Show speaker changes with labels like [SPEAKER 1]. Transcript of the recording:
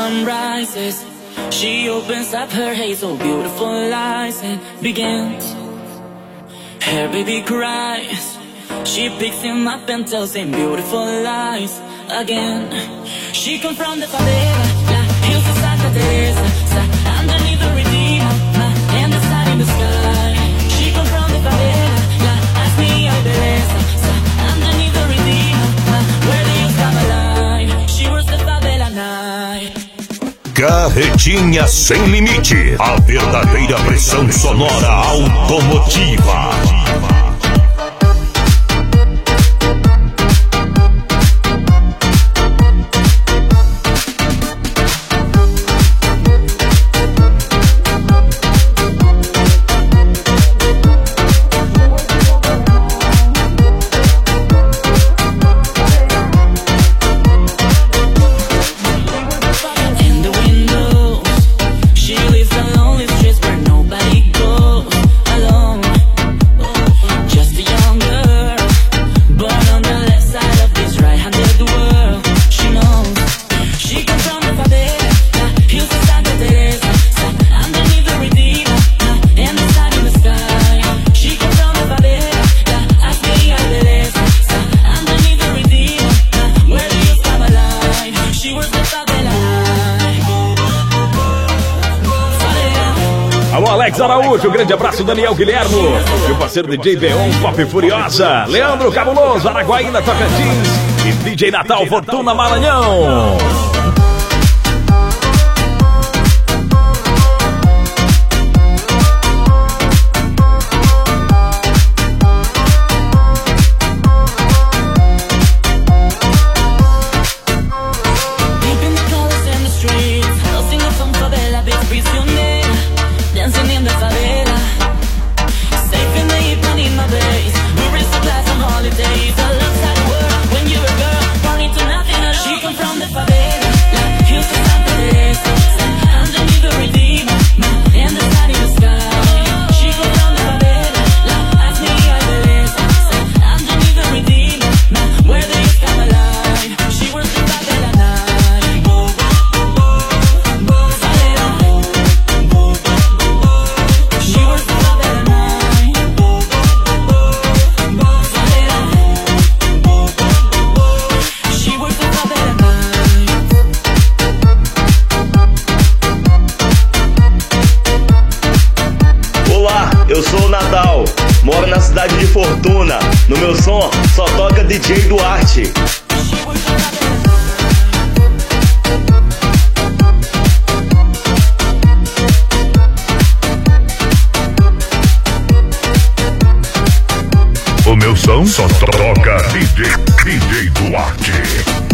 [SPEAKER 1] sun rises, she opens up her hazel beautiful eyes and begins. Her baby cries, she picks him up and tells him beautiful lies again. She comes from the favela, la hills of Santa Teresa, underneath the Redeemer, and the sun in the sky. She comes from the favela, la ask me a beleza, underneath the Redeemer, where the hills come alive. She was the favela night.
[SPEAKER 2] Carretinha Sem Limite, a verdadeira pressão sonora automotiva.
[SPEAKER 3] Araújo, grande abraço, Daniel Guilhermo, meu parceiro DJ Beon, Pop Furiosa, Leandro Cabuloso, Araguaína, Tocantins e DJ Natal, Fortuna, Maranhão.
[SPEAKER 4] Moro na cidade de Fortuna. No meu som só toca DJ Duarte.
[SPEAKER 2] O meu som só toca DJ Duarte.